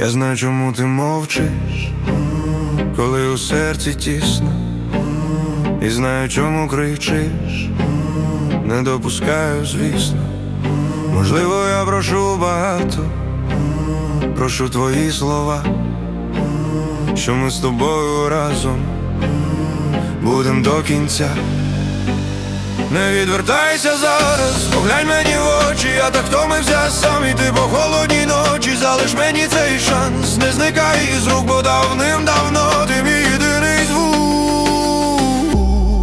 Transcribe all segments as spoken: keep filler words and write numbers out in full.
Я знаю, чому ти мовчиш, коли у серці тісно, і знаю, чому кричиш, не допускаю, звісно. Можливо, я прошу багато, прошу твої слова, що ми з тобою разом будем до кінця. Не відвертайся зараз, поглянь мені в очі, я так втомився сам іти по холодній ночі. Залиш мені цей шанс, не зникай із рук, бо давним-давно ти мій єдиний звук.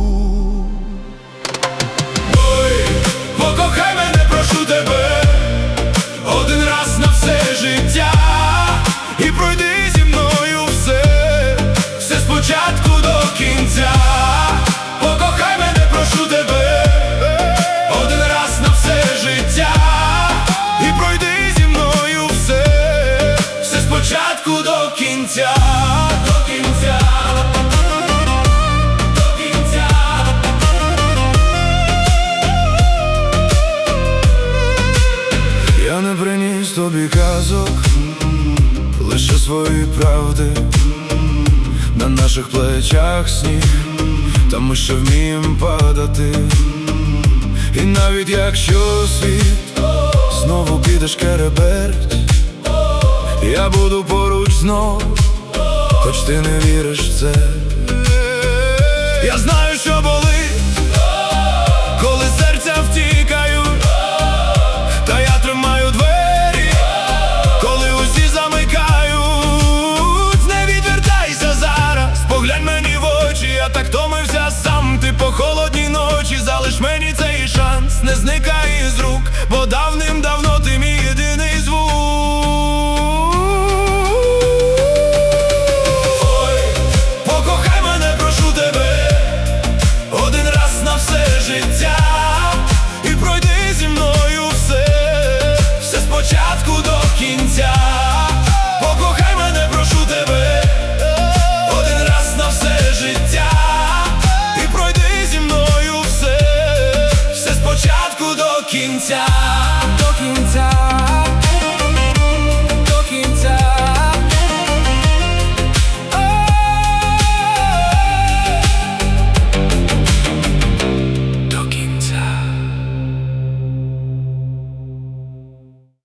Ой, покохай мене, прошу тебе, один раз на все життя, і пройди зі мною все, все спочатку до кінця. Покохай мене, прошу тебе, один раз на все життя, і пройди зі мною все, все спочатку до кінця, до кінця, до кінця. Я не приніс тобі казок, лише свої правди. На наших плечах сніг, та ми ще вмієм падати. І навіть якщо світ знову піде шкереберть, я буду поруч знов, хоч ти не віриш в це. Я знаю, що болить, коли серця втікають, та я тримаю двері, коли усі замикають. Не відвертайся зараз, поглянь мені в очі, я так втомився сам, ти по холодній ночі. Залиш мені цей шанс, не зникай із рук, бо давний